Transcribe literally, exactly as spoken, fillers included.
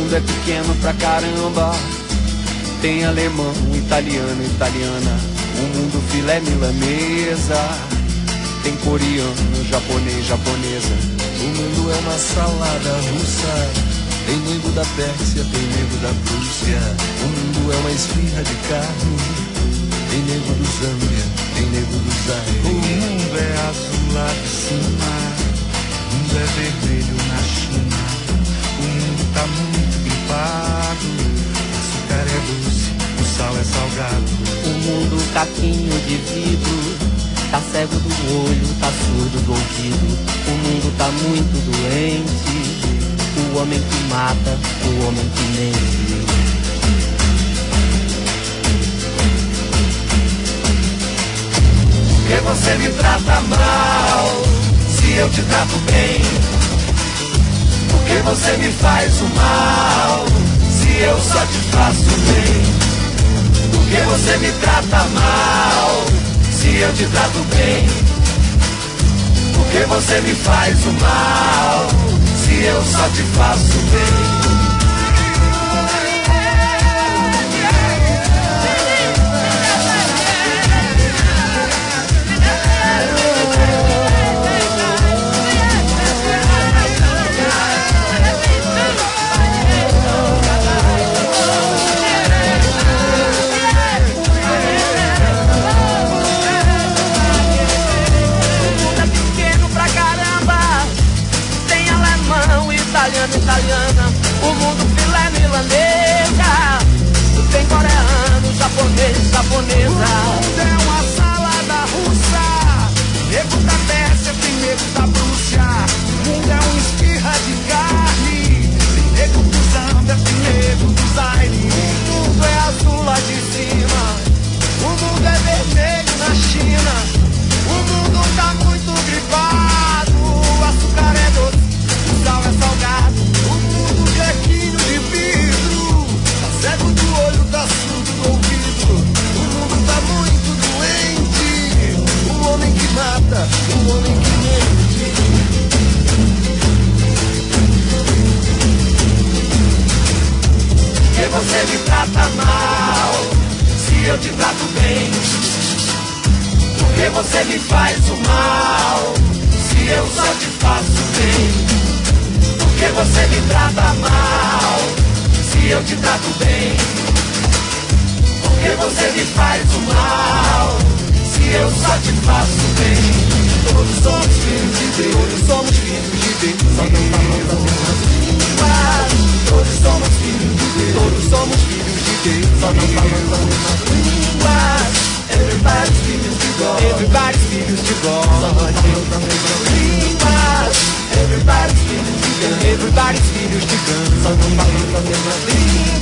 mundo é pequeno pra caramba. Tem alemão, italiano, italiana, o mundo filé milanesa. Tem coreano, japonês, japonesa. O mundo é uma salada russa. Tem nego da Pérsia, tem nego da Rússia. O mundo é uma esfirra de carne. Tem nego do Zâmbia, tem nego do Zaire. O mundo é azul lá de cima, o mundo é vermelho na China. O mundo tá muito gripado, o açúcar é doce, o sal é salgado. O mundo caquinho de vidro, tá cego do olho, tá surdo do ouvido. O mundo tá muito doente, o homem que mata, o homem que mente. Por que você me trata mal, se eu te trato bem? Por que você me faz o mal, se eu só te faço bem? Por que você me trata mal, se eu te trato bem? Por que você me faz o mal, se eu só te faço bem? Italiana, italiana, o mundo filé milanesa. Tem coreano, japonês, japonesa. O mundo é uma salada russa. Nego da Pérsia, tem nego da Rússia. O mundo é uma esfirra de carne. Tem nego do Zâmbia, tem nego do Zaire. O mundo é azul lá de cima, o mundo é vermelho na China. O mundo tá muito gripado, o açúcar é doce, o sal é salgado. O mundo blequinho de vidro, tá cego do olho, tá surdo do ouvido. O mundo tá muito doente, o homem que mata, o homem que mente. Por que você me trata mal, se eu te trato bem? Por que você me faz o mal, se eu só te faço bem? Por que você me trata mal, se eu te trato bem? Por que você me faz o mal, se eu só te faço bem? todos somos filhos de Deus, todos somos filhos de Deus. Só não falamos as mesmas línguas. Todos somos filhos de Deus, todos somos filhos de Deus. Só não falamos as mesmas línguas. Everybody's filhos de God, everybody's filhos de God. Só não falamos as mesmas línguas. Everybody's filhos de God, everybody's filhos de God. Só não falamos as mesmas línguas.